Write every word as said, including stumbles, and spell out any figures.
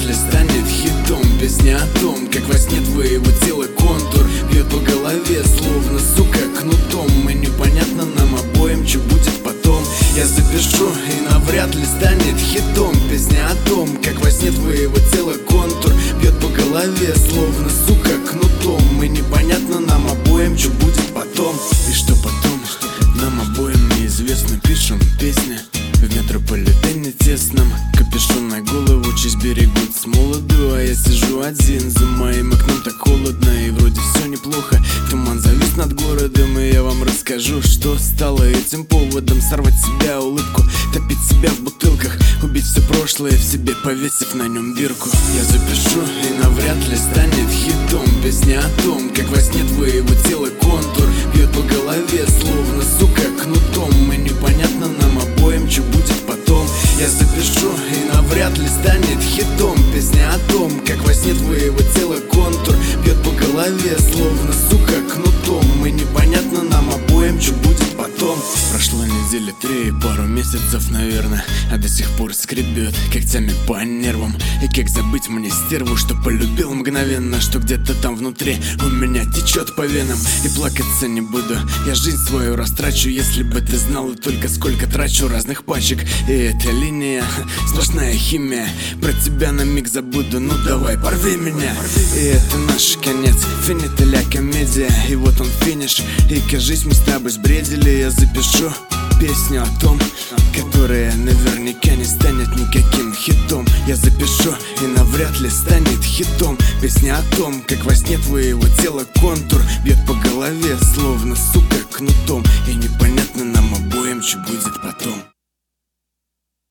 ли станет хитом. Песня о том, как во сне твоего тела контур бьет по голове, словно, сука, кнутом. И непонятно нам обоим, что будет потом. Я запишу, и навряд ли станет хитом. Песня о том, как во сне твоего тела контур бьет по голове, словно, сука, кнутом. И непонятно нам обоим, что будет потом. И что потом, нам обоим неизвестно. Пишем песни в метрополитене тесном, капюшон на голову, честь берегут с молоду. А я сижу один, за моим окном так холодно, и вроде все неплохо. Туман завис над городом, и я вам расскажу, что стало этим поводом. Сорвать себя улыбку, топить себя в бутылках, убить все прошлое в себе, повесив на нем бирку. Я запишу, и навряд ли станет хитом. Песня о том, как во сне твоего тела контур бьет по голове, словно, сука, кнутом. И непонятно нам обоим, что будет потом. Я запишу, и навряд ли станет хитом. Песня о том, как во сне твоего тела контур бьет по голове, словно, сука, кнутом. И непонятно нам обоим, что будет потом. Прошло недели три, пару месяцев, наверное, а до сих пор скребет когтями по нервам. И как забыть мне стерву, что полюбил мгновенно, что где-то там внутри у меня течет по венам. И плакаться не буду, я жизнь свою растрачу. Если бы ты знала только сколько трачу разных пачек. И эта линия, сплошная химия. Про тебя на миг забуду, ну давай, порви меня. И это наш конец, финита ля комедия. И вот он финиш, и кажись, мы с тобой сбредили. Я запишу песню о том, которая наверняка не станет никаким хитом. Я запишу, и навряд ли станет хитом. Песня о том, как во сне твоего тела контур бьет по голове, словно, сука, кнутом. И непонятно нам обоим, что будет